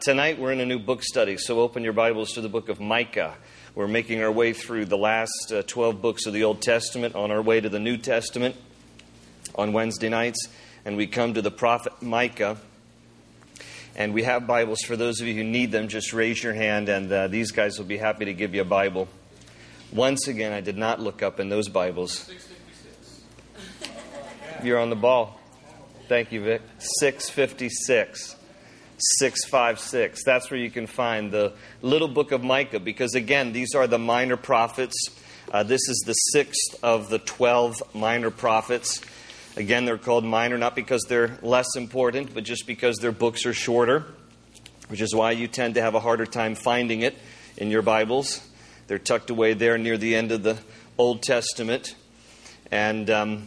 Tonight we're in a new book study, so open your Bibles to the book of Micah. We're making our way through the last 12 books of the Old Testament on our way to the New Testament on Wednesday nights. And we come to the prophet Micah. And we have Bibles. For those of you who need them, just raise your hand and these guys will be happy to give you a Bible. Once again, I did not look up in those Bibles. 656. You're on the ball. Thank you, Vic. 656. 656. That's where you can find the little book of Micah, because again, these are the minor prophets. This is the sixth of the 12 minor prophets. Again, they're called minor not because they're less important, but just because their books are shorter, which is why you tend to have a harder time finding it in your Bibles. They're tucked away there near the end of the Old Testament. And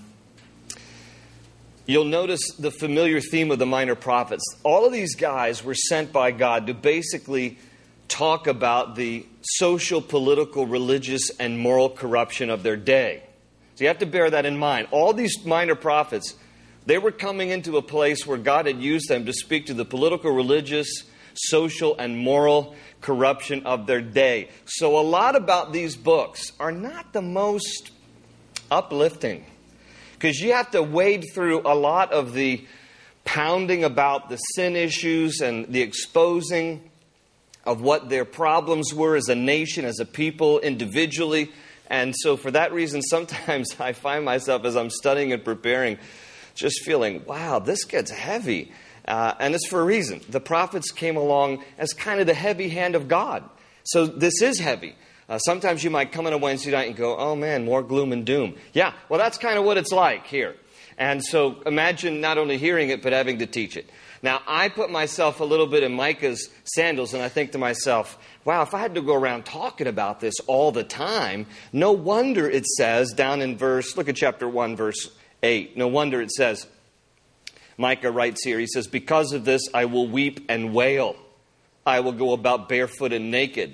you'll notice the familiar theme of the minor prophets. All of these guys were sent by God to basically talk about the social, political, religious, and moral corruption of their day. So you have to bear that in mind. All these minor prophets, they were coming into a place where God had used them to speak to the political, religious, social, and moral corruption of their day. So a lot about these books are not the most uplifting, because you have to wade through a lot of the pounding about the sin issues and the exposing of what their problems were as a nation, as a people, individually. And so for that reason, sometimes I find myself, as I'm studying and preparing, just feeling, wow, this gets heavy. And it's for a reason. The prophets came along as kind of the heavy hand of God. So this is heavy. Sometimes you might come on a Wednesday night and go, oh man, more gloom and doom. Yeah, well, that's kind of what it's like here. And so imagine not only hearing it, but having to teach it. Now, I put myself a little bit in Micah's sandals, and I think to myself, wow, if I had to go around talking about this all the time, no wonder it says down in look at chapter 1, verse 8. No wonder it says, Micah writes here, he says, because of this I will weep and wail. I will go about barefoot and naked.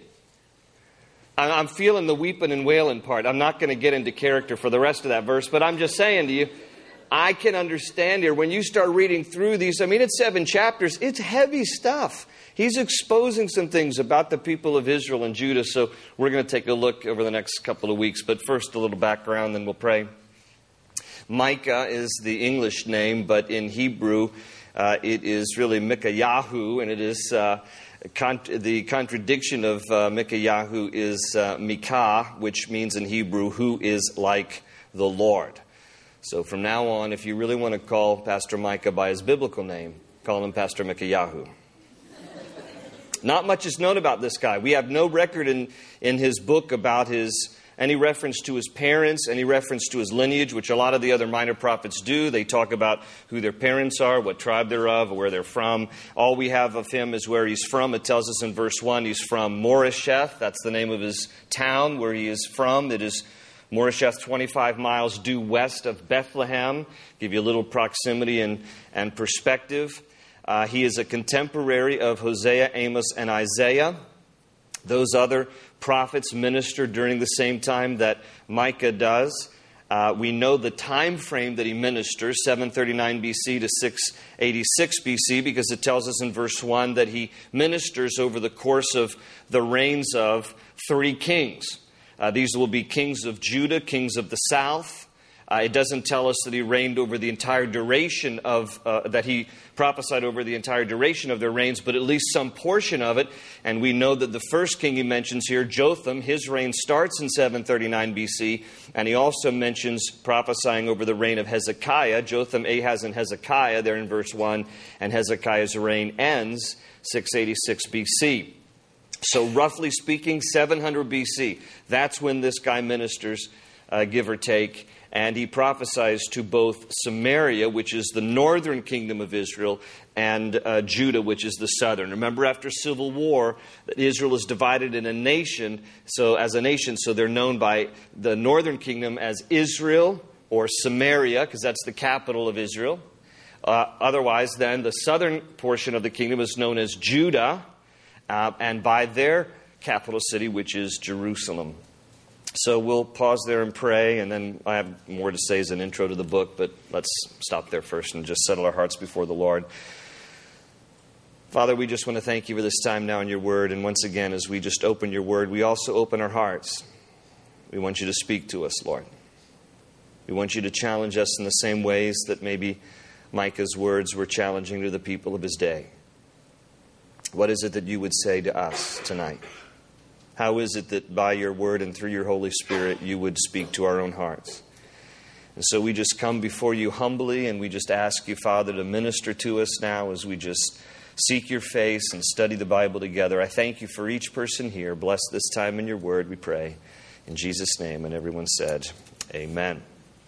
I'm feeling the weeping and wailing part. I'm not going to get into character for the rest of that verse, but I'm just saying to you, I can understand here, when you start reading through these, it's 7 chapters, it's heavy stuff. He's exposing some things about the people of Israel and Judah, so we're going to take a look over the next couple of weeks. But first, a little background, then we'll pray. Micah is the English name, but in Hebrew, it is really Mikayahu, and it is the contradiction of Mikayahu is Micah, which means in Hebrew, who is like the Lord. So from now on, if you really want to call Pastor Micah by his biblical name, call him Pastor Mikayahu. Not much is known about this guy. We have no record in his book about any reference to his parents, any reference to his lineage, which a lot of the other minor prophets do. They talk about who their parents are, what tribe they're of, where they're from. All we have of him is where he's from. It tells us in verse 1 he's from Moresheth. That's the name of his town where he is from. It is Moresheth, 25 miles due west of Bethlehem. Give you a little proximity and perspective. He is a contemporary of Hosea, Amos, and Isaiah. Those other prophets ministered during the same time that Micah does. We know the time frame that he ministers, 739 BC to 686 BC, because it tells us in verse 1 that he ministers over the course of the reigns of 3 kings. These will be kings of Judah, kings of the south. It doesn't tell us that he reigned over the entire duration that he prophesied over the entire duration of their reigns, but at least some portion of it. And we know that the first king he mentions here, Jotham, his reign starts in 739 BC. And he also mentions prophesying over the reign of Hezekiah. Jotham, Ahaz, and Hezekiah, there in verse 1. And Hezekiah's reign ends 686 BC. So roughly speaking, 700 BC. That's when this guy ministers, give or take. And he prophesies to both Samaria, which is the northern kingdom of Israel, and Judah, which is the southern. Remember, after civil war, that Israel is divided in a nation. So they're known by the northern kingdom as Israel or Samaria, because that's the capital of Israel. Otherwise, then, the southern portion of the kingdom is known as Judah, and by their capital city, which is Jerusalem. So we'll pause there and pray, and then I have more to say as an intro to the book, but let's stop there first and just settle our hearts before the Lord. Father, we just want to thank you for this time now in your word. And once again, as we just open your word, we also open our hearts. We want you to speak to us, Lord. We want you to challenge us in the same ways that maybe Micah's words were challenging to the people of his day. What is it that you would say to us tonight? How is it that by your word and through your Holy Spirit you would speak to our own hearts? And so we just come before you humbly, and we just ask you, Father, to minister to us now as we just seek your face and study the Bible together. I thank you for each person here. Bless this time in your word, we pray. In Jesus' name. And everyone said, amen.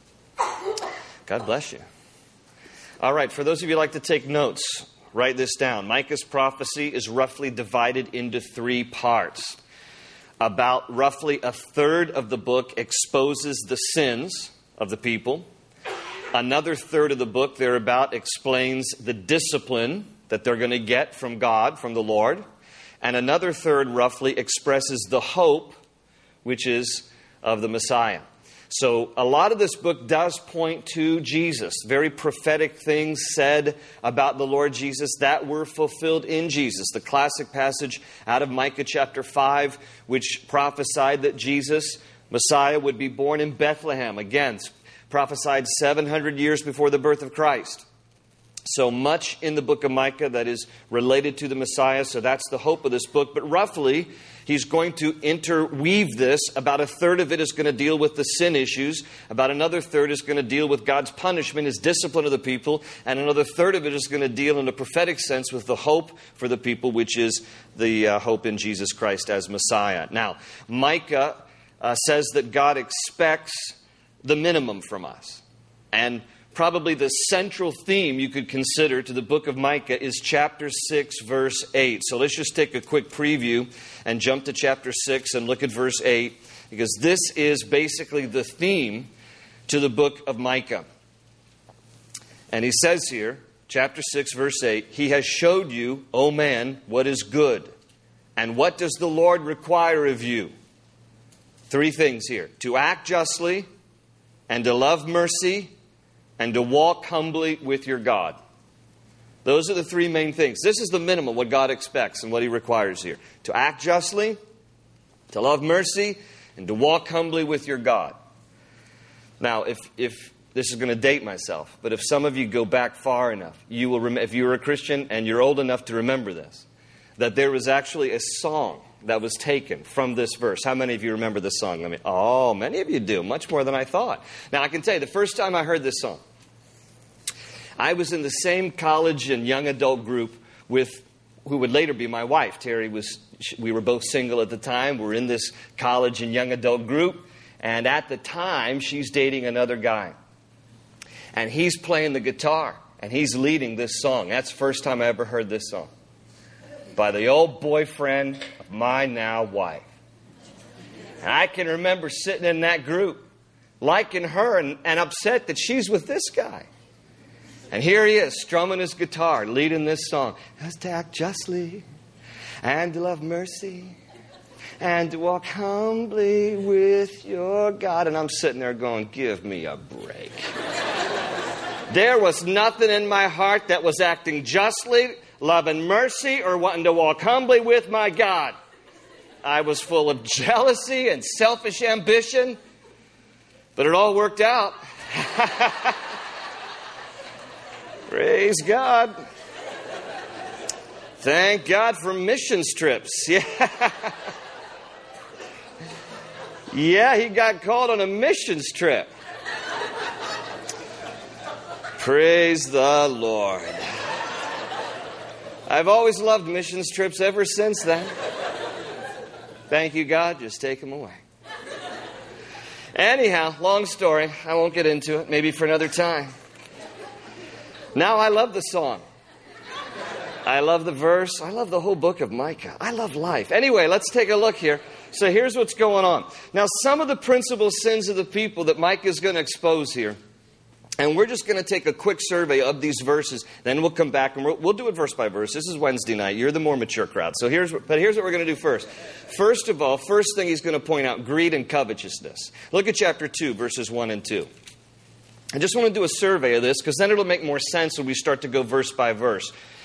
God bless you. All right, for those of you who like to take notes, write this down. Micah's prophecy is roughly divided into 3 parts. About roughly a third of the book exposes the sins of the people. Another third of the book thereabout explains the discipline that they're going to get from God, from the Lord. And another third roughly expresses the hope, which is of the Messiah. So a lot of this book does point to Jesus. Very prophetic things said about the Lord Jesus that were fulfilled in Jesus. The classic passage out of Micah chapter 5, which prophesied that Jesus, Messiah, would be born in Bethlehem. Again, prophesied 700 years before the birth of Christ. So much in the book of Micah that is related to the Messiah. So that's the hope of this book. But roughly, he's going to interweave this. About a third of it is going to deal with the sin issues. About another third is going to deal with God's punishment, His discipline of the people. And another third of it is going to deal in a prophetic sense with the hope for the people, which is the hope in Jesus Christ as Messiah. Now, Micah says that God expects the minimum from us. And probably the central theme you could consider to the book of Micah is chapter 6, verse 8. So let's just take a quick preview and jump to chapter 6 and look at verse 8, because this is basically the theme to the book of Micah. And he says here, chapter 6, verse 8, He has showed you, O man, what is good. And what does the Lord require of you? 3 things here: to act justly, and to love mercy, and to walk humbly with your God. Those are the 3 main things. This is the minimum, what God expects and what He requires here. To act justly, to love mercy, and to walk humbly with your God. Now, if this is going to date myself, but if some of you go back far enough, you will if you're a Christian and you're old enough to remember this, that there was actually a song that was taken from this verse. How many of you remember this song? Many of you do, much more than I thought. Now, I can tell you, the first time I heard this song, I was in the same college and young adult group with who would later be my wife. Terry we were both single at the time. We're in this college and young adult group. And at the time, she's dating another guy. And he's playing the guitar. And he's leading this song. That's the first time I ever heard this song. By the old boyfriend of my now wife. And I can remember sitting in that group, liking her and upset that she's with this guy. And here he is, strumming his guitar, leading this song. To act justly, and to love mercy, and to walk humbly with your God. And I'm sitting there going, give me a break. There was nothing in my heart that was acting justly, loving mercy, or wanting to walk humbly with my God. I was full of jealousy and selfish ambition, but it all worked out. Praise God. Thank God for missions trips. Yeah, he got called on a missions trip. Praise the Lord. I've always loved missions trips ever since then. Thank you, God. Just take them away. Anyhow, long story. I won't get into it. Maybe for another time. Now I love the song. I love the verse. I love the whole book of Micah. I love life. Anyway, let's take a look here. So here's what's going on. Now, some of the principal sins of the people that Micah is going to expose here. And we're just going to take a quick survey of these verses. Then we'll come back and we'll do it verse by verse. This is Wednesday night. You're the more mature crowd. So here's what we're going to do first. First of all, first thing he's going to point out, greed and covetousness. Look at chapter 2, verses 1 and 2. I just want to do a survey of this because then it'll make more sense when we start to go verse by verse.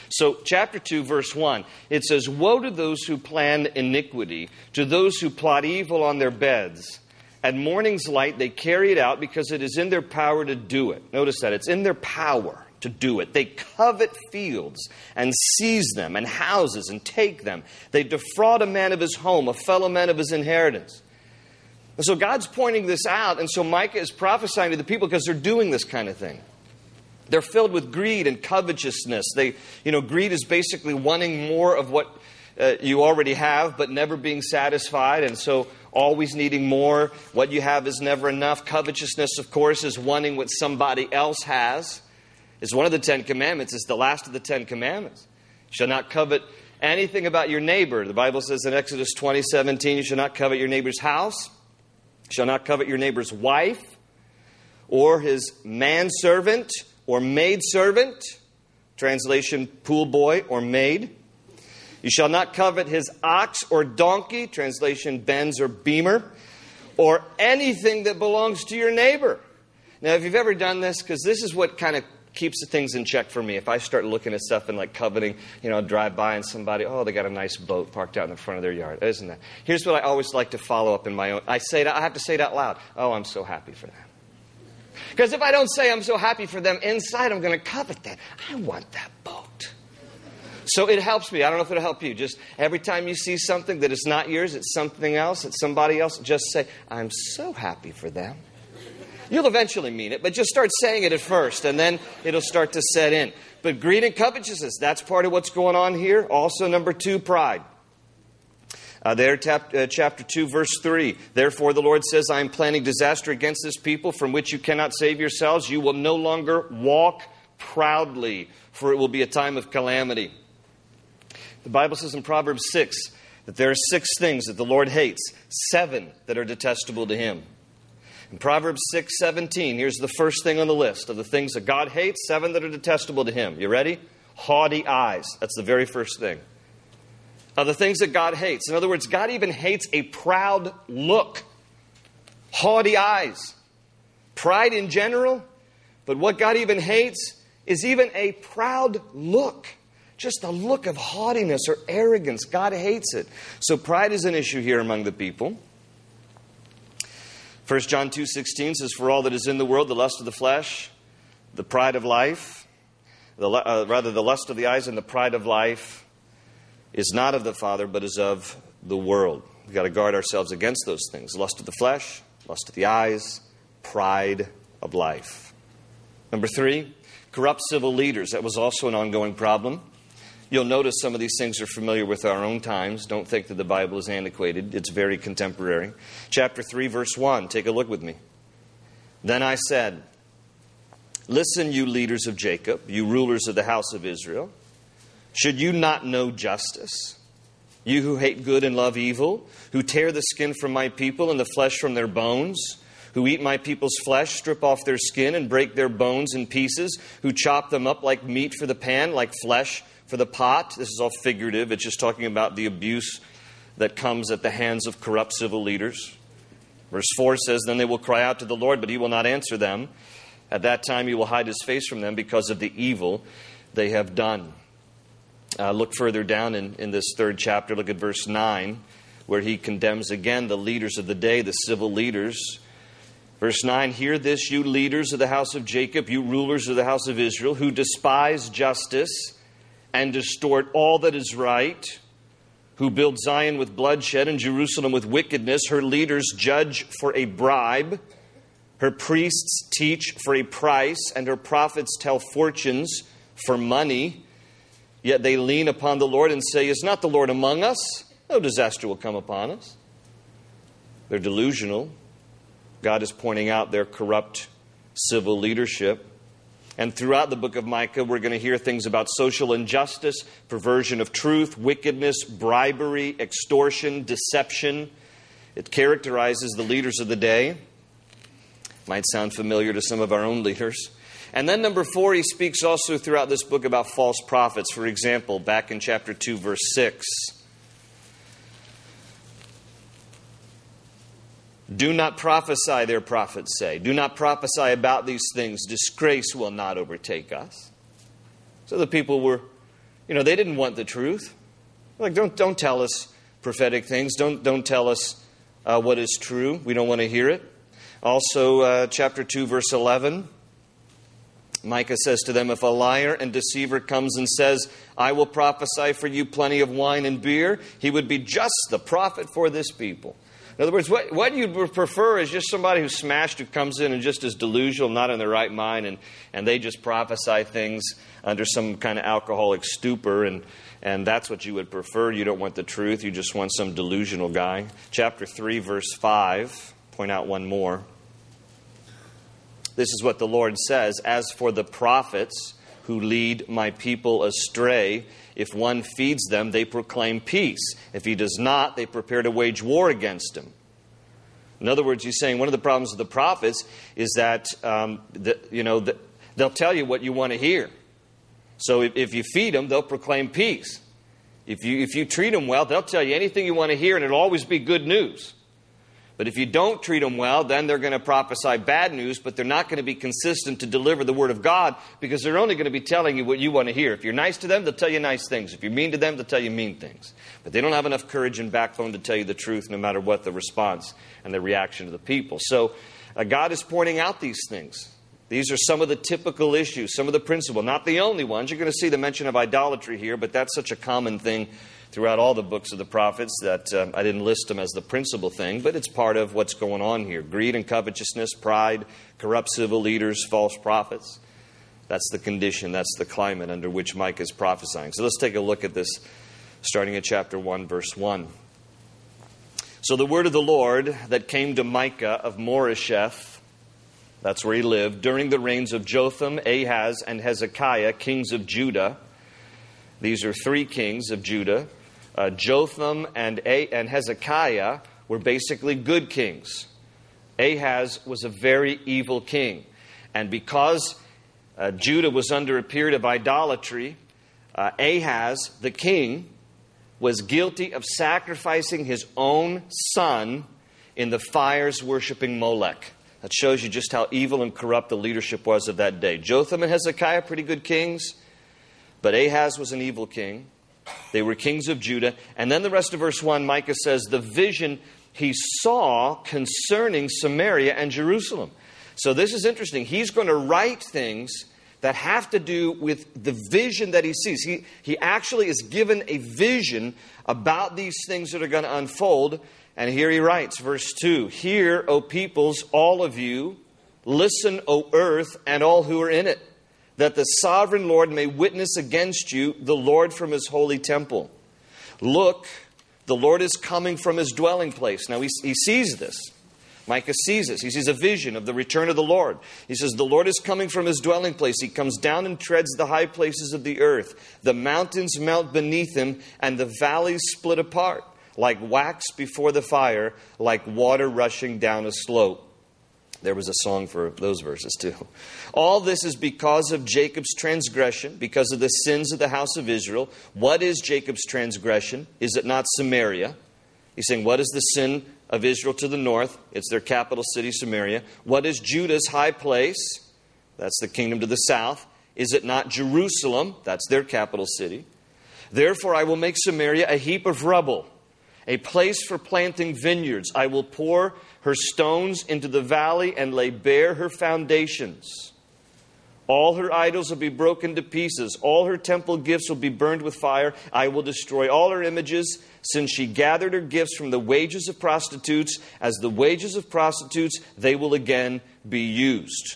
So chapter 2, verse 1, it says, "Woe to those who plan iniquity, to those who plot evil on their beds. At morning's light they carry it out because it is in their power to do it." Notice that. It's in their power to do it. They covet fields and seize them, and houses and take them. They defraud a man of his home, a fellow man of his inheritance. And so God's pointing this out, and so Micah is prophesying to the people because they're doing this kind of thing. They're filled with greed and covetousness. Greed is basically wanting more of what you already have, but never being satisfied, and so always needing more. What you have is never enough. Covetousness, of course, is wanting what somebody else has. It's one of the 10 commandments. It's the last of the 10 commandments. You shall not covet anything about your neighbor. The Bible says in Exodus 20:17, you shall not covet your neighbor's house. You shall not covet your neighbor's wife, or his manservant, or maidservant, translation pool boy or maid. You shall not covet his ox or donkey, translation Benz or Beamer, or anything that belongs to your neighbor. Now, if you've ever done this, because this is what kind of keeps the things in check for me. If I start looking at stuff and like coveting, drive by and somebody, they got a nice boat parked out in the front of their yard. Isn't that? Here's what I always like to follow up in my own. I have to say it out loud. Oh, I'm so happy for them. Because if I don't say I'm so happy for them, inside I'm going to covet that. I want that boat. So it helps me. I don't know if it'll help you. Just every time you see something that is not yours, it's something else, it's somebody else, just say, I'm so happy for them. You'll eventually mean it, but just start saying it at first, and then it'll start to set in. But greed and covetousness, that's part of what's going on here. Also, number 2, pride. Chapter 2, verse 3. "Therefore the Lord says, I am planning disaster against this people from which you cannot save yourselves. You will no longer walk proudly, for it will be a time of calamity." The Bible says in Proverbs 6 that there are 6 things that the Lord hates, 7 that are detestable to Him. In Proverbs 6:17, here's the first thing on the list of the things that God hates, 7 that are detestable to Him. You ready? Haughty eyes. That's the very first thing. Of the things that God hates. In other words, God even hates a proud look. Haughty eyes. Pride in general. But what God even hates is even a proud look. Just a look of haughtiness or arrogance. God hates it. So pride is an issue here among the people. 1 John 2:16 says, "For all that is in the world, the lust of the flesh, the pride of life, the lust of the eyes and the pride of life is not of the Father, but is of the world." We've got to guard ourselves against those things. Lust of the flesh, lust of the eyes, pride of life. Number 3, corrupt civil leaders. That was also an ongoing problem. You'll notice some of these things are familiar with our own times. Don't think that the Bible is antiquated. It's very contemporary. Chapter 3, verse 1. Take a look with me. "Then I said, listen, you leaders of Jacob, you rulers of the house of Israel. Should you not know justice? You who hate good and love evil, who tear the skin from my people and the flesh from their bones, who eat my people's flesh, strip off their skin and break their bones in pieces, who chop them up like meat for the pan, like flesh for the pot." This is all figurative. It's just talking about the abuse that comes at the hands of corrupt civil leaders. Verse 4 says, "Then they will cry out to the Lord, but He will not answer them. At that time He will hide His face from them because of the evil they have done." Look further down in this 3rd chapter. Look at verse 9, where he condemns again the leaders of the day, the civil leaders. Verse 9, "Hear this, you leaders of the house of Jacob, you rulers of the house of Israel, who despise justice and distort all that is right, who build Zion with bloodshed and Jerusalem with wickedness. Her leaders judge for a bribe. Her priests teach for a price, and her prophets tell fortunes for money. Yet they lean upon the Lord and say, is not the Lord among us? No disaster will come upon us." They're delusional. God is pointing out their corrupt civil leadership. And throughout the book of Micah, we're going to hear things about social injustice, perversion of truth, wickedness, bribery, extortion, deception. It characterizes the leaders of the day. Might sound familiar to some of our own leaders. And then number 4, he speaks also throughout this book about false prophets. For example, back in chapter 2, verse 6. "Do not prophesy," their prophets say. "Do not prophesy about these things. Disgrace will not overtake us." So the people were They didn't want the truth. Like, don't tell us prophetic things. Don't tell us what is true. We don't want to hear it. Also, chapter 2, verse 11, Micah says to them, if a liar and deceiver comes and says, I will prophesy for you plenty of wine and beer, he would be just the prophet for this people. In other words, what you would prefer is just somebody who's smashed, who comes in and just is delusional, not in their right mind, and they just prophesy things under some kind of alcoholic stupor, and that's what you would prefer. You don't want the truth. You just want some delusional guy. Chapter 3, verse 5, point out one more. This is what the Lord says, as for the prophets who lead my people astray, if one feeds them, they proclaim peace. If he does not, they prepare to wage war against him. In other words, he's saying one of the problems with the prophets is that, they'll tell you what you want to hear. So if you feed them, they'll proclaim peace. If you treat them well, they'll tell you anything you want to hear, and it'll always be good news. But if you don't treat them well, then they're going to prophesy bad news, but they're not going to be consistent to deliver the Word of God, because they're only going to be telling you what you want to hear. If you're nice to them, they'll tell you nice things. If you're mean to them, they'll tell you mean things. But they don't have enough courage and backbone to tell you the truth, no matter what the response and the reaction of the people. So God is pointing out these things. These are some of the typical issues, some of the principles, not the only ones. You're going to see the mention of idolatry here, but that's such a common thing throughout all the books of the prophets that I didn't list them as the principal thing, but it's part of what's going on here. Greed and covetousness, pride, corrupt civil leaders, false prophets. That's the condition, that's the climate under which Micah is prophesying. So let's take a look at this, starting at chapter 1, verse 1. So the word of the Lord that came to Micah of Moresheth, that's where he lived, during the reigns of Jotham, Ahaz, and Hezekiah, kings of Judah. These are three kings of Judah. Jotham and Hezekiah were basically good kings. Ahaz was a very evil king. And because Judah was under a period of idolatry, Ahaz, the king, was guilty of sacrificing his own son in the fires worshiping Molech. That shows you just how evil and corrupt the leadership was of that day. Jotham and Hezekiah, pretty good kings. But Ahaz was an evil king. They were kings of Judah. And then the rest of verse 1, Micah says, the vision he saw concerning Samaria and Jerusalem. So this is interesting. He's going to write things that have to do with the vision that he sees. He actually is given a vision about these things that are going to unfold. And here he writes, verse 2, hear, O peoples, all of you, listen, O earth, and all who are in it, that the sovereign Lord may witness against you, the Lord from his holy temple. Look, the Lord is coming from his dwelling place. Now he sees this. Micah sees this. He sees a vision of the return of the Lord. He says, the Lord is coming from his dwelling place. He comes down and treads the high places of the earth. The mountains melt beneath him, and the valleys split apart, like wax before the fire, like water rushing down a slope. There was a song for those verses too. All this is because of Jacob's transgression, because of the sins of the house of Israel. What is Jacob's transgression? Is it not Samaria? He's saying, what is the sin of Israel to the north? It's their capital city, Samaria. What is Judah's high place? That's the kingdom to the south. Is it not Jerusalem? That's their capital city. Therefore I will make Samaria a heap of rubble, a place for planting vineyards. I will pour her stones into the valley and lay bare her foundations. All her idols will be broken to pieces. All her temple gifts will be burned with fire. I will destroy all her images, since she gathered her gifts from the wages of prostitutes. As the wages of prostitutes, they will again be used.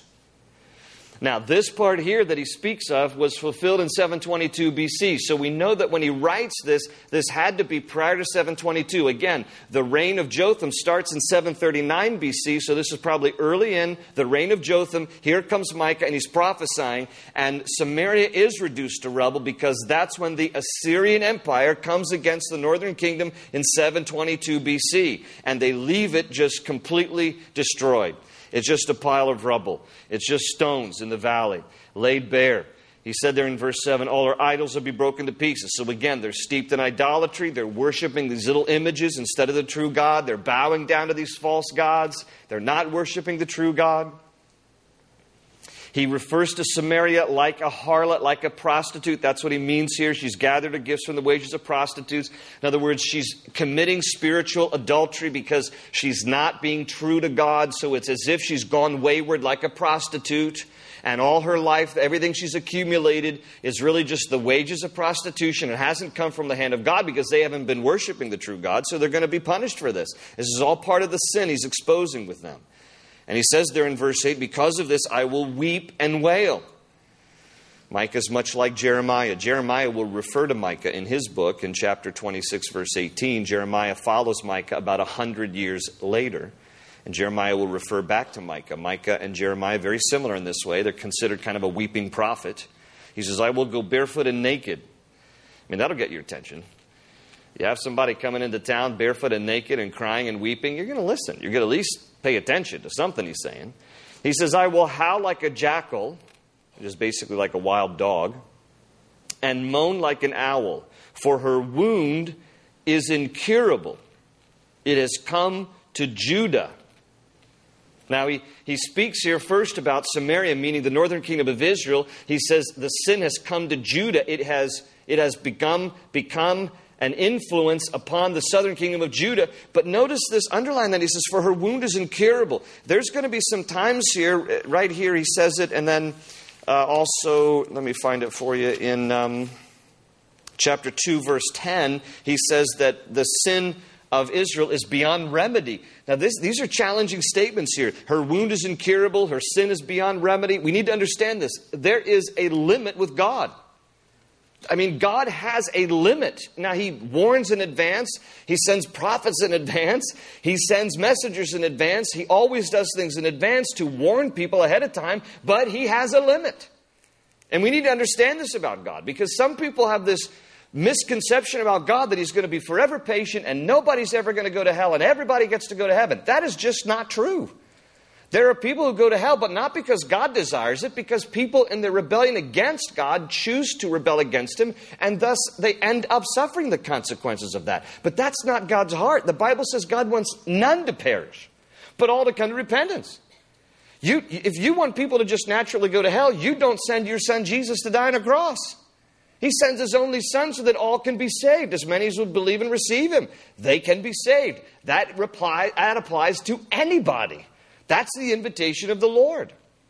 Now, this part here that he speaks of was fulfilled in 722 BC. So we know that when he writes this, this had to be prior to 722. Again, the reign of Jotham starts in 739 BC. So this is probably early in the reign of Jotham. Here comes Micah, and he's prophesying. And Samaria is reduced to rubble because that's when the Assyrian Empire comes against the northern kingdom in 722 BC. And they leave it just completely destroyed. It's just a pile of rubble. It's just stones in the valley, laid bare. He said there in verse 7, all our idols will be broken to pieces. So again, they're steeped in idolatry. They're worshiping these little images instead of the true God. They're bowing down to these false gods. They're not worshiping the true God. He refers to Samaria like a harlot, like a prostitute. That's what he means here. She's gathered her gifts from the wages of prostitutes. In other words, she's committing spiritual adultery because she's not being true to God. So it's as if she's gone wayward like a prostitute. And all her life, everything she's accumulated is really just the wages of prostitution. It hasn't come from the hand of God because they haven't been worshiping the true God. So they're going to be punished for this. This is all part of the sin he's exposing with them. And he says there in verse 8, because of this I will weep and wail. Micah is much like Jeremiah. Jeremiah will refer to Micah in his book in chapter 26, verse 18. Jeremiah follows Micah about 100 years later. And Jeremiah will refer back to Micah. Micah and Jeremiah, very similar in this way. They're considered kind of a weeping prophet. He says, I will go barefoot and naked. I mean, that'll get your attention. You have somebody coming into town barefoot and naked and crying and weeping, you're going to listen. You're going to at least pay attention to something he's saying. He says, I will howl like a jackal, which is basically like a wild dog, and moan like an owl, for her wound is incurable. It has come to Judah. Now, he speaks here first about Samaria, meaning the northern kingdom of Israel. He says the sin has come to Judah. It has become an influence upon the southern kingdom of Judah. But notice this, underline that. He says, for her wound is incurable. There's going to be some times here, right here he says it, and then also, let me find it for you, in chapter 2, verse 10, he says that the sin of Israel is beyond remedy. Now, these are challenging statements here. Her wound is incurable. Her sin is beyond remedy. We need to understand this. There is a limit with God. I mean, God has a limit. Now, He warns in advance. He sends prophets in advance. He sends messengers in advance. He always does things in advance to warn people ahead of time. But He has a limit. And we need to understand this about God, because some people have this misconception about God that He's going to be forever patient and nobody's ever going to go to hell and everybody gets to go to heaven. That is just not true. There are people who go to hell, but not because God desires it, because people in their rebellion against God choose to rebel against Him, and thus they end up suffering the consequences of that. But that's not God's heart. The Bible says God wants none to perish, but all to come to repentance. If you want people to just naturally go to hell, you don't send your Son Jesus to die on a cross. He sends His only Son so that all can be saved. As many as would believe and receive Him, they can be saved. That applies to anybody. That's the invitation of the Lord.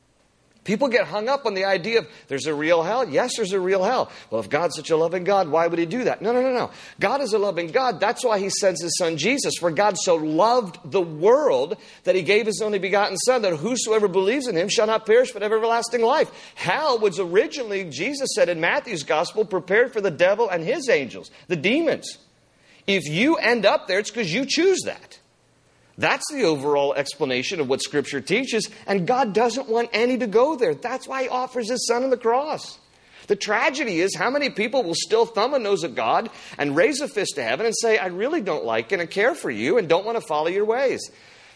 People get hung up on the idea of there's a real hell. Yes, there's a real hell. Well, if God's such a loving God, why would He do that? No. God is a loving God. That's why He sends His Son Jesus. For God so loved the world that He gave His only begotten Son, that whosoever believes in Him shall not perish but have everlasting life. Hell was originally, Jesus said in Matthew's gospel, prepared for the devil and his angels, the demons. If you end up there, it's because you choose that. That's the overall explanation of what Scripture teaches, and God doesn't want any to go there. That's why He offers His Son on the cross. The tragedy is how many people will still thumb a nose at God and raise a fist to heaven and say, I really don't like and I care for you and don't want to follow your ways.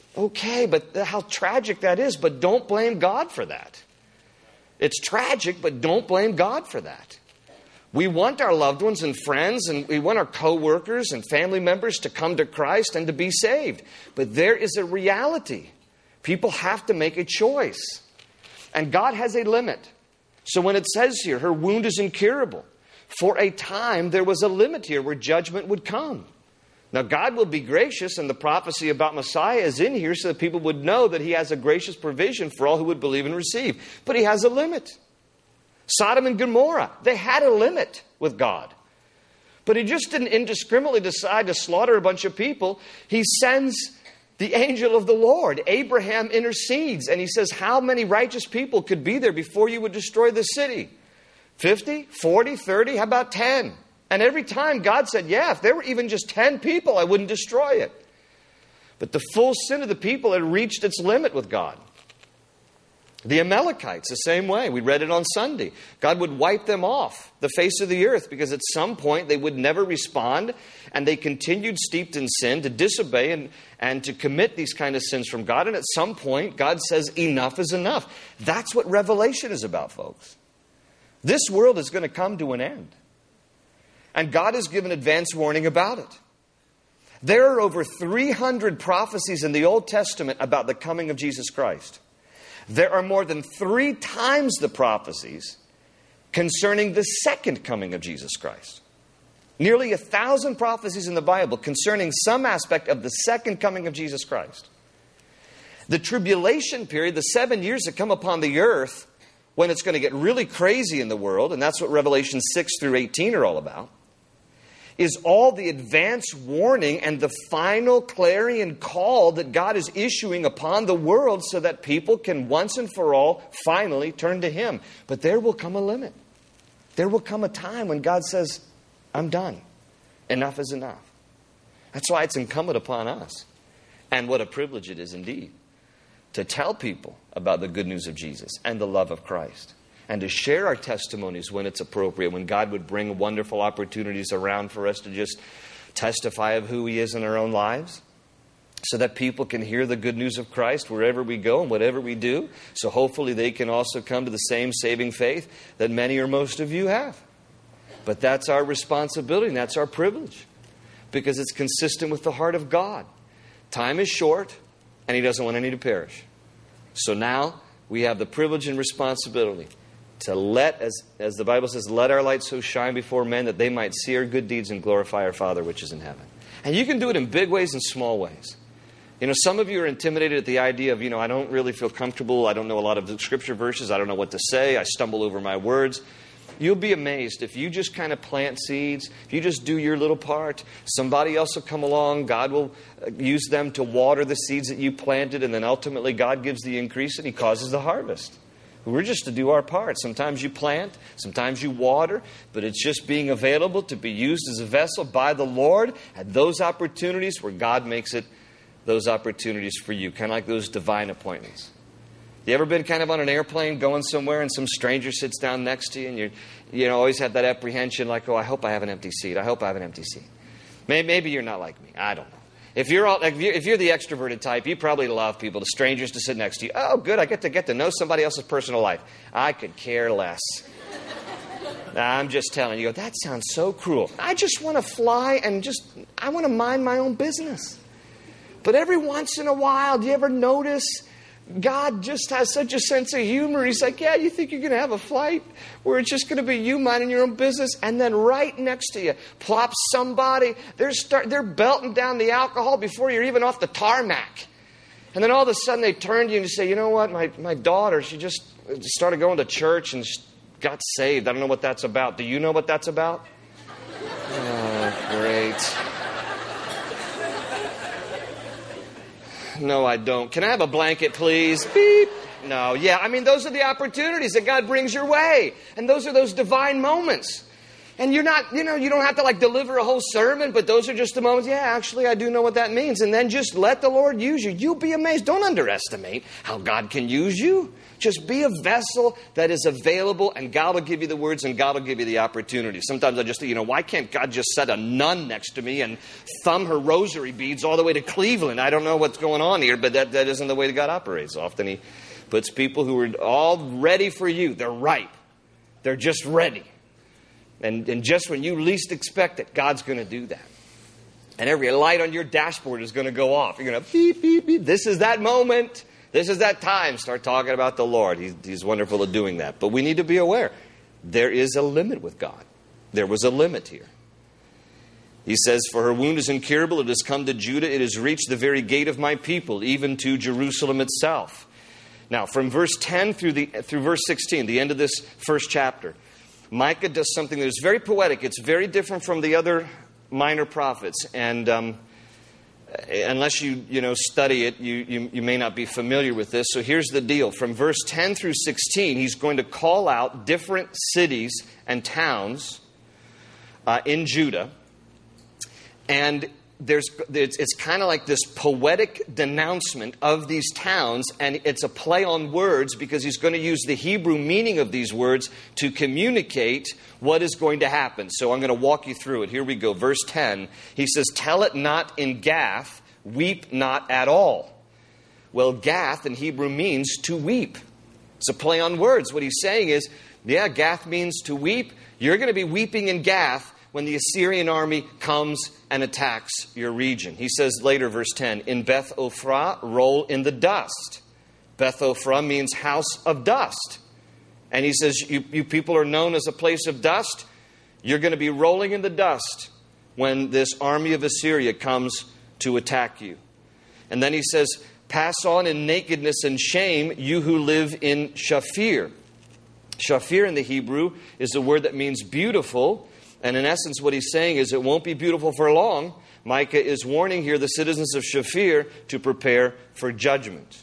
Okay, but how tragic that is, but don't blame God for that. It's tragic, but don't blame God for that. We want our loved ones and friends, and we want our co-workers and family members to come to Christ and to be saved. But there is a reality. People have to make a choice. And God has a limit. So when it says here, her wound is incurable, for a time there was a limit here where judgment would come. Now God will be gracious, and the prophecy about Messiah is in here so that people would know that He has a gracious provision for all who would believe and receive. But He has a limit. Sodom and Gomorrah, they had a limit with God. But He just didn't indiscriminately decide to slaughter a bunch of people. He sends the angel of the Lord. Abraham intercedes, and he says, how many righteous people could be there before you would destroy the city? 50, 40, 30, how about 10? And every time God said, yeah, if there were even just 10 people, I wouldn't destroy it. But the full sin of the people had reached its limit with God. The Amalekites, the same way. We read it on Sunday. God would wipe them off the face of the earth because at some point they would never respond, and they continued steeped in sin to disobey and to commit these kind of sins from God. And at some point, God says, enough is enough. That's what Revelation is about, folks. This world is going to come to an end. And God has given advance warning about it. There are over 300 prophecies in the Old Testament about the coming of Jesus Christ. there are more than 3 times the prophecies concerning the second coming of Jesus Christ. Nearly 1,000 prophecies in the Bible concerning some aspect of the second coming of Jesus Christ. The tribulation period, the 7 years that come upon the earth, when it's going to get really crazy in the world, and that's what Revelation 6 through 18 are all about, is all the advance warning and the final clarion call that God is issuing upon the world so that people can once and for all finally turn to Him. But there will come a limit. There will come a time when God says, I'm done. Enough is enough. That's why it's incumbent upon us. And what a privilege it is indeed to tell people about the good news of Jesus and the love of Christ. And to share our testimonies when it's appropriate, when God would bring wonderful opportunities around for us to just testify of who He is in our own lives. So that people can hear the good news of Christ wherever we go and whatever we do. So hopefully they can also come to the same saving faith that many or most of you have. But that's our responsibility and that's our privilege. Because it's consistent with the heart of God. Time is short and He doesn't want any to perish. So now we have the privilege and responsibility to let, as the Bible says, let our light so shine before men that they might see our good deeds and glorify our Father which is in heaven. And you can do it in big ways and small ways. You know, some of you are intimidated at the idea of, I don't really feel comfortable. I don't know a lot of the scripture verses. I don't know what to say. I stumble over my words. You'll be amazed if you just kind of plant seeds, if you just do your little part, somebody else will come along, God will use them to water the seeds that you planted, and then ultimately God gives the increase and He causes the harvest. We're just to do our part. Sometimes you plant, sometimes you water, but it's just being available to be used as a vessel by the Lord at those opportunities where God makes it those opportunities for you, kind of like those divine appointments. You ever been kind of on an airplane going somewhere and some stranger sits down next to you and you always have that apprehension like, I hope I have an empty seat. I hope I have an empty seat. Maybe you're not like me. I don't know. If you're the extroverted type, you probably love people, strangers to sit next to you. Oh, good, I get to know somebody else's personal life. I could care less. I'm just telling you, that sounds so cruel. I just want to fly and I want to mind my own business. But every once in a while, do you ever notice God just has such a sense of humor? He's like, yeah, you think you're going to have a flight where it's just going to be you minding your own business? And then right next to you plops somebody. They're belting down the alcohol before you're even off the tarmac. And then all of a sudden they turn to you and you say, you know what, my daughter, she just started going to church and got saved. I don't know what that's about. Do you know what that's about? Oh, great. No, I don't. Can I have a blanket, please? Beep. No, yeah. Those are the opportunities that God brings your way. And those are those divine moments. And you're not, you don't have to deliver a whole sermon, but those are just the moments. Yeah, actually, I do know what that means. And then just let the Lord use you. You'll be amazed. Don't underestimate how God can use you. Just be a vessel that is available, and God will give you the words, and God will give you the opportunity. Sometimes I just think, why can't God just set a nun next to me and thumb her rosary beads all the way to Cleveland? I don't know what's going on here, but that isn't the way that God operates. Often He puts people who are all ready for you. They're ripe. They're just ready. And just when you least expect it, God's going to do that. And every light on your dashboard is going to go off. You're going to beep, beep, beep. This is that moment. This is that time. Start talking about the Lord. He's wonderful at doing that. But we need to be aware. There is a limit with God. There was a limit here. He says, for her wound is incurable. It has come to Judah. It has reached the very gate of my people, even to Jerusalem itself. Now, from verse 10 through verse 16, the end of this first chapter, Micah does something that is very poetic. It's very different from the other minor prophets. And unless you study it, you may not be familiar with this. So here's the deal. From verse 10 through 16, he's going to call out different cities and towns in Judah. And it's kind of like this poetic denouncement of these towns, and it's a play on words because he's going to use the Hebrew meaning of these words to communicate what is going to happen. So I'm going to walk you through it. Here we go. Verse 10, he says, tell it not in Gath, weep not at all. Well, Gath in Hebrew means to weep. It's a play on words. What he's saying is, Gath means to weep. You're going to be weeping in Gath when the Assyrian army comes and attacks your region. He says later, verse 10, in Beth Ophrah, roll in the dust. Beth Ophrah means house of dust. And he says, you people are known as a place of dust. You're going to be rolling in the dust when this army of Assyria comes to attack you. And then he says, pass on in nakedness and shame, you who live in Shaphir. Shaphir in the Hebrew is a word that means beautiful. And in essence, what he's saying is it won't be beautiful for long. Micah is warning here the citizens of Shaphir to prepare for judgment.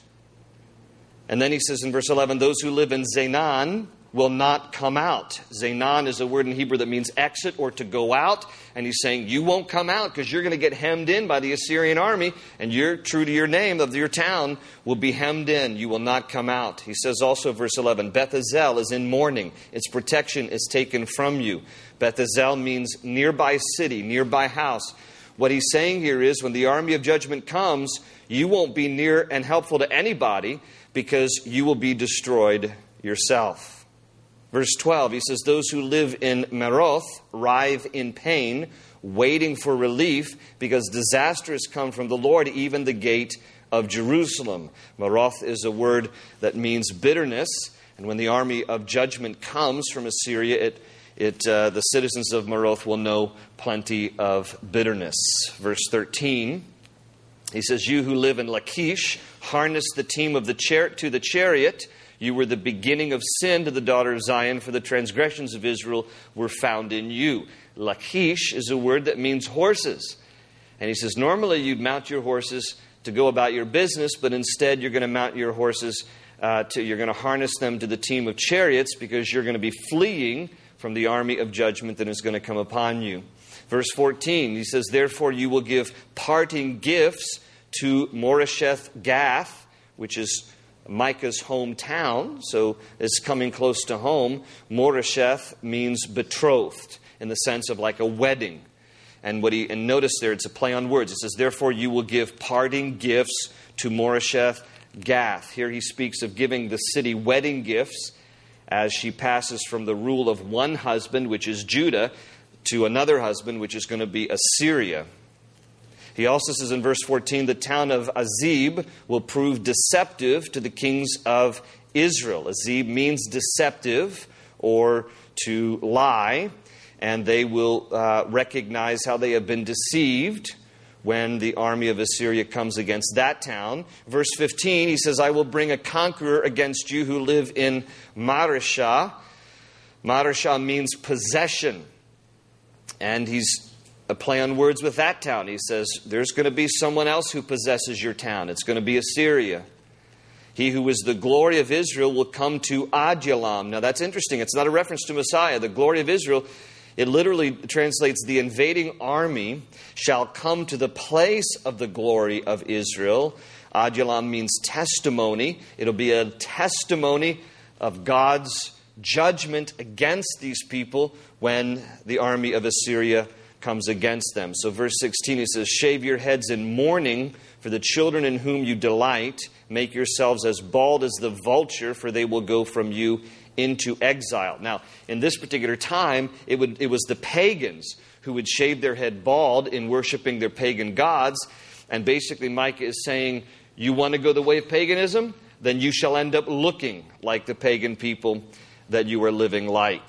And then he says in verse 11, those who live in Zaanan will not come out. Zaanan is a word in Hebrew that means exit or to go out. And he's saying, you won't come out because you're going to get hemmed in by the Assyrian army. And you're true to your name of your town will be hemmed in. You will not come out. He says also, verse 11, Beth Ezel is in mourning. Its protection is taken from you. Beth Ezel means nearby city, nearby house. What he's saying here is when the army of judgment comes, you won't be near and helpful to anybody because you will be destroyed yourself. Verse 12, he says, those who live in Meroth writhe in pain, waiting for relief, because disaster has come from the Lord, even the gate of Jerusalem. Meroth is a word that means bitterness. And when the army of judgment comes from Assyria, the citizens of Meroth will know plenty of bitterness. Verse 13, he says, you who live in Lachish, harness the team of the to the chariot. You were the beginning of sin to the daughter of Zion, for the transgressions of Israel were found in you. Lachish is a word that means horses. And he says, normally you'd mount your horses to go about your business, but instead you're going to mount your horses, you're going to harness them to the team of chariots because you're going to be fleeing from the army of judgment that is going to come upon you. Verse 14, he says, therefore you will give parting gifts to Moresheth Gath, which is Micah's hometown, so it's coming close to home. Moresheth means betrothed in the sense of like a wedding. And notice there, it's a play on words. It says, therefore you will give parting gifts to Moresheth Gath. Here he speaks of giving the city wedding gifts as she passes from the rule of one husband, which is Judah, to another husband, which is going to be Assyria. He also says in verse 14, the town of Azib will prove deceptive to the kings of Israel. Azib means deceptive or to lie, and they will recognize how they have been deceived when the army of Assyria comes against that town. Verse 15, he says, I will bring a conqueror against you who live in Mareshah. Mareshah means possession. And he's a play on words with that town. He says, there's going to be someone else who possesses your town. It's going to be Assyria. He who is the glory of Israel will come to Adullam. Now that's interesting. It's not a reference to Messiah. The glory of Israel, it literally translates the invading army shall come to the place of the glory of Israel. Adullam means testimony. It'll be a testimony of God's judgment against these people when the army of Assyria comes against them. So verse 16, he says, shave your heads in mourning for the children in whom you delight. Make yourselves as bald as the vulture, for they will go from you into exile. Now, in this particular time, it was the pagans who would shave their head bald in worshiping their pagan gods. And basically Micah is saying, you want to go the way of paganism? Then you shall end up looking like the pagan people that you are living like.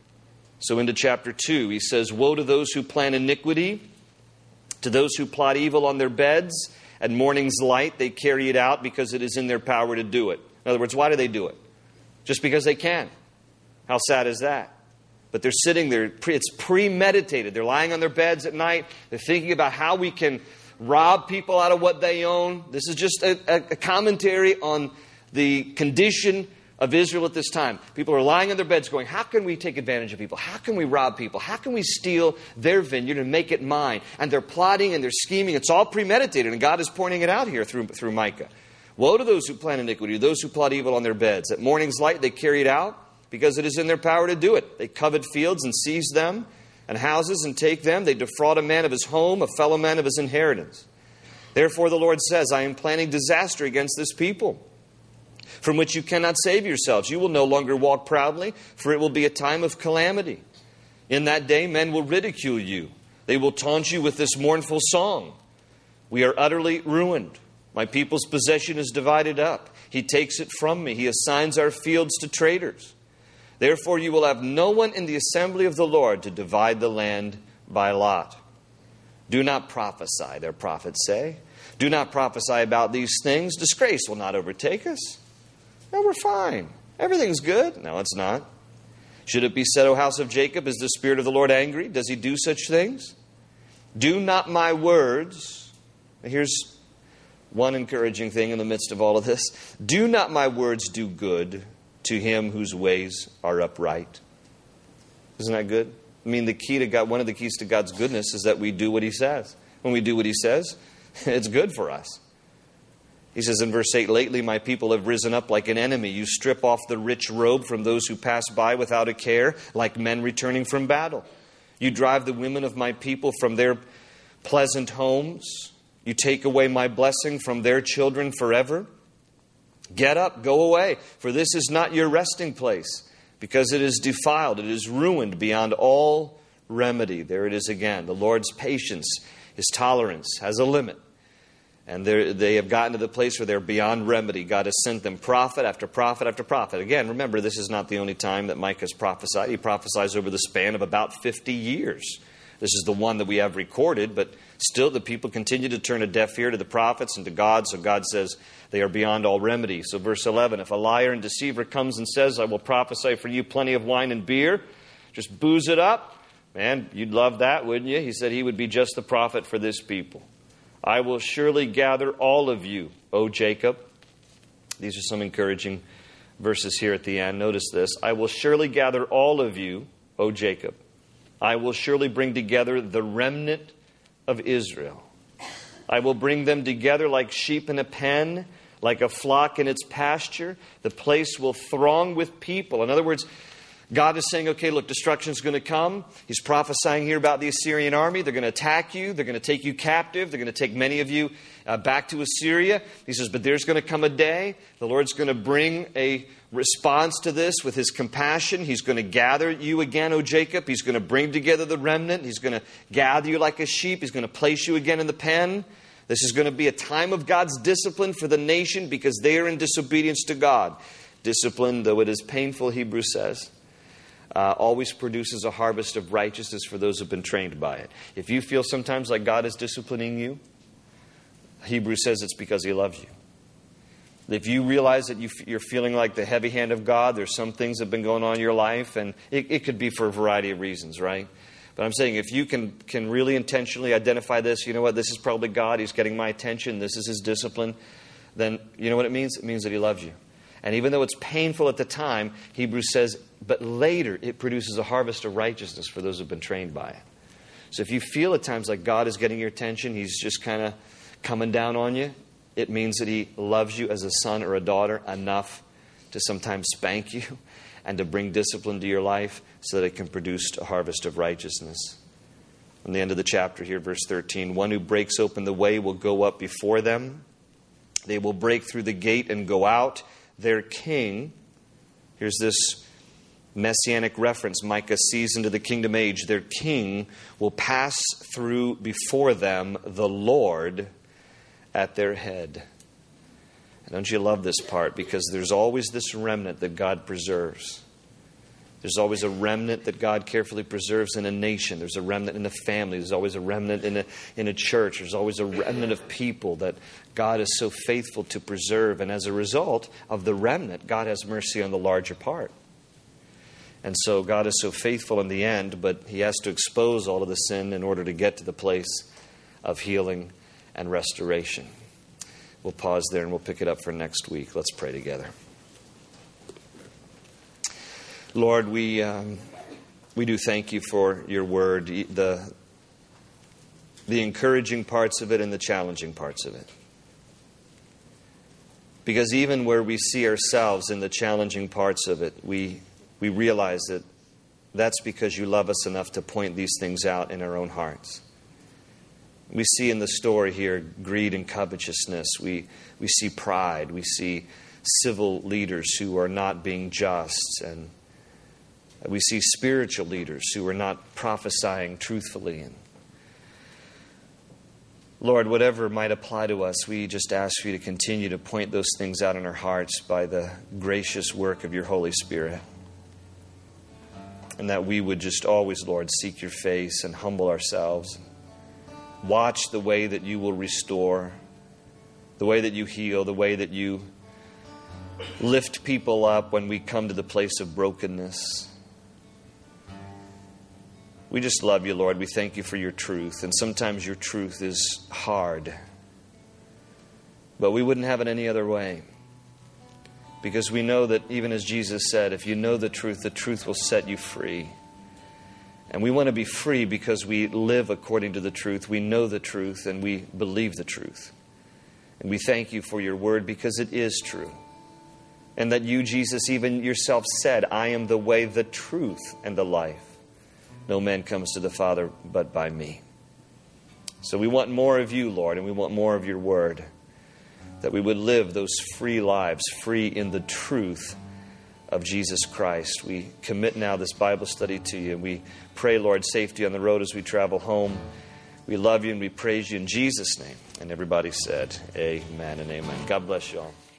So into chapter 2, he says, woe to those who plan iniquity, to those who plot evil on their beds. At morning's light, they carry it out because it is in their power to do it. In other words, why do they do it? Just because they can. How sad is that? But they're sitting there. It's premeditated. They're lying on their beds at night. They're thinking about how we can rob people out of what they own. This is just a commentary on the condition of Israel at this time. People are lying on their beds going, how can we take advantage of people? How can we rob people? How can we steal their vineyard and make it mine? And they're plotting and they're scheming. It's all premeditated, and God is pointing it out here through Micah. Woe to those who plan iniquity, those who plot evil on their beds. At morning's light they carry it out because it is in their power to do it. They covet fields and seize them, and houses and take them. They defraud a man of his home, a fellow man of his inheritance. Therefore the Lord says, I am planning disaster against this people, from which you cannot save yourselves. You will no longer walk proudly, for it will be a time of calamity. In that day men will ridicule you. They will taunt you with this mournful song. We are utterly ruined. My people's possession is divided up. He takes it from me. He assigns our fields to traders. Therefore you will have no one in the assembly of the Lord to divide the land by lot. Do not prophesy, their prophets say. Do not prophesy about these things. Disgrace will not overtake us. No, we're fine. Everything's good. No, it's not. Should it be said, O house of Jacob, is the Spirit of the Lord angry? Does he do such things? Do not my words. Here's one encouraging thing in the midst of all of this. Do not my words do good to him whose ways are upright? Isn't that good? I mean, the key to God, one of the keys to God's goodness is that we do what he says. When we do what he says, it's good for us. He says in verse 8, lately my people have risen up like an enemy. You strip off the rich robe from those who pass by without a care, like men returning from battle. You drive the women of my people from their pleasant homes. You take away my blessing from their children forever. Get up, go away, for this is not your resting place, because it is defiled, it is ruined beyond all remedy. There it is again. The Lord's patience, his tolerance has a limit. And they have gotten to the place where they're beyond remedy. God has sent them prophet after prophet after prophet. Again, remember, this is not the only time that Micah's prophesied. He prophesies over the span of about 50 years. This is the one that we have recorded, but still the people continue to turn a deaf ear to the prophets and to God. So God says they are beyond all remedy. So verse 11, if a liar and deceiver comes and says, I will prophesy for you plenty of wine and beer, just booze it up. Man, you'd love that, wouldn't you? He said he would be just the prophet for this people. I will surely gather all of you, O Jacob. These are some encouraging verses here at the end. Notice this. I will surely gather all of you, O Jacob. I will surely bring together the remnant of Israel. I will bring them together like sheep in a pen, like a flock in its pasture. The place will throng with people. In other words, God is saying, okay, look, destruction is going to come. He's prophesying here about the Assyrian army. They're going to attack you. They're going to take you captive. They're going to take many of you back to Assyria. He says, but there's going to come a day. The Lord's going to bring a response to this with his compassion. He's going to gather you again, O Jacob. He's going to bring together the remnant. He's going to gather you like a sheep. He's going to place you again in the pen. This is going to be a time of God's discipline for the nation because they are in disobedience to God. Discipline, though it is painful, Hebrews says, always produces a harvest of righteousness for those who have been trained by it. If you feel sometimes like God is disciplining you, Hebrews says it's because he loves you. If you realize that you're feeling like the heavy hand of God, there's some things that have been going on in your life, and it could be for a variety of reasons, right? But I'm saying if you can really intentionally identify this, you know what, this is probably God, he's getting my attention, this is his discipline, then you know what it means? It means that he loves you. And even though it's painful at the time, Hebrews says, but later it produces a harvest of righteousness for those who have been trained by it. So if you feel at times like God is getting your attention, he's just kind of coming down on you, it means that he loves you as a son or a daughter enough to sometimes spank you and to bring discipline to your life so that it can produce a harvest of righteousness. On the end of the chapter here, verse 13, one who breaks open the way will go up before them. They will break through the gate and go out. Their king, here's this messianic reference Micah sees into the kingdom age. Their king will pass through before them, the Lord at their head. And don't you love this part? Because there's always this remnant that God preserves. There's always a remnant that God carefully preserves in a nation. There's a remnant in a family. There's always a remnant in a church. There's always a remnant of people that God is so faithful to preserve. And as a result of the remnant, God has mercy on the larger part. And so God is so faithful in the end, but he has to expose all of the sin in order to get to the place of healing and restoration. We'll pause there and we'll pick it up for next week. Let's pray together. Lord, we do thank you for your word, the encouraging parts of it and the challenging parts of it. Because even where we see ourselves in the challenging parts of it, we realize that that's because you love us enough to point these things out in our own hearts. We see in the story here greed and covetousness. We see pride. We see civil leaders who are not being just, and we see spiritual leaders who are not prophesying truthfully. And Lord, whatever might apply to us, we just ask you to continue to point those things out in our hearts by the gracious work of your Holy Spirit. And that we would just always, Lord, seek your face and humble ourselves. Watch the way that you will restore, the way that you heal, the way that you lift people up when we come to the place of brokenness. We just love you, Lord. We thank you for your truth. And sometimes your truth is hard. But we wouldn't have it any other way. Because we know that even as Jesus said, if you know the truth will set you free. And we want to be free because we live according to the truth. We know the truth and we believe the truth. And we thank you for your word because it is true. And that you, Jesus, even yourself said, I am the way, the truth, and the life. No man comes to the Father but by me. So we want more of you, Lord, and we want more of your word. That we would live those free lives, free in the truth of Jesus Christ. We commit now this Bible study to you. And we pray, Lord, safety on the road as we travel home. We love you and we praise you in Jesus' name. And everybody said, amen and amen. God bless you all.